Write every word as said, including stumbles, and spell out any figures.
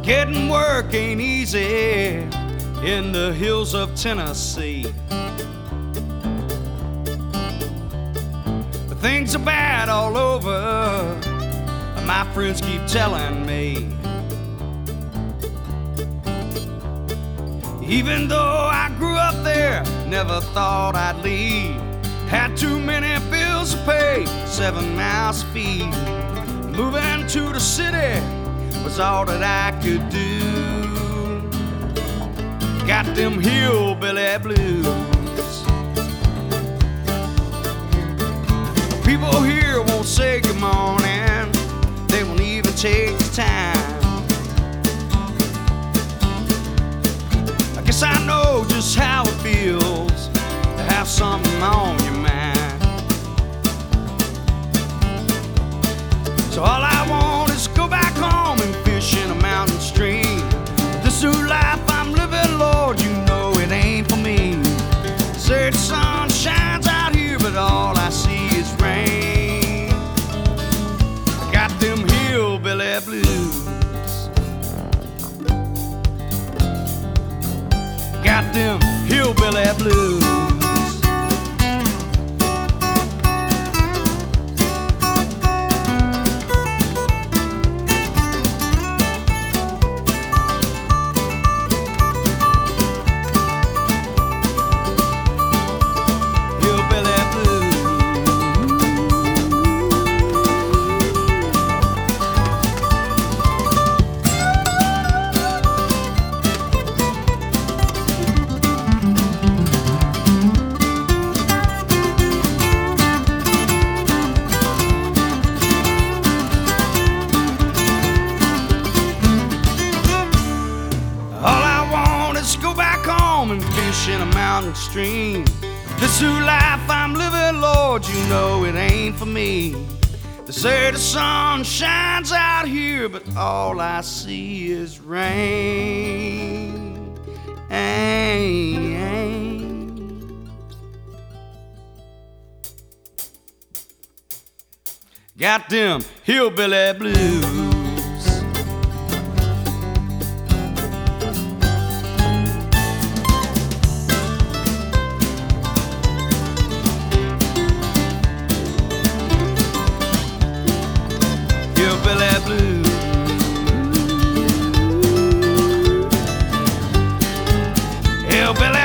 Getting work ain't easy in the hills of Tennessee. But things are bad all over, my friends keep telling me. Even though I grew up there, never thought I'd leave. Had too many bills to pay, seven mouths to feed. Moving to the city was all that I could do. Got them hillbilly blues. People here won't say good morning, they won't even take the time. I guess I know just how it feels to have something on your mind. So all I want is to go back home and fish in a mountain stream. This new life I'm living, Lord, you know it ain't for me. Say the sun shines out here, but all I see is rain. I got them hillbilly blues. Got them hillbilly blues. In a mountain stream. This new life I'm living, Lord, you know it ain't for me. They say the sun shines out here, but all I see is rain. Got them hillbilly blues. Hillbilly blues. Hillbilly